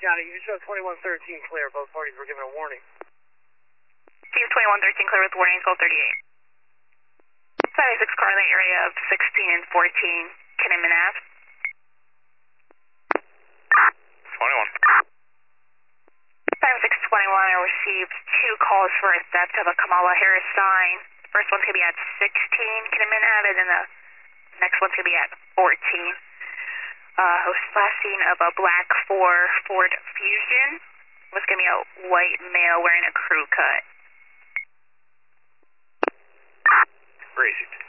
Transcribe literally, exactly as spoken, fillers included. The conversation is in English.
Got it. You show twenty-one thirteen clear. Both parties were given a warning. Steve twenty-one thirteen clear with warning twelve thirty-eight. seventy-six car in the area of sixteen and fourteen, Kinnaman Ave. twenty-one. seventy-six twenty-one, I received two calls for a theft of a Kamala Harris sign. First one's going to be at sixteen Kinnaman Ave, and then the next one's going to be at fourteen. Uh, host last seen of a black four Ford Fusion. Was going to be a white male wearing a crew cut. Racing.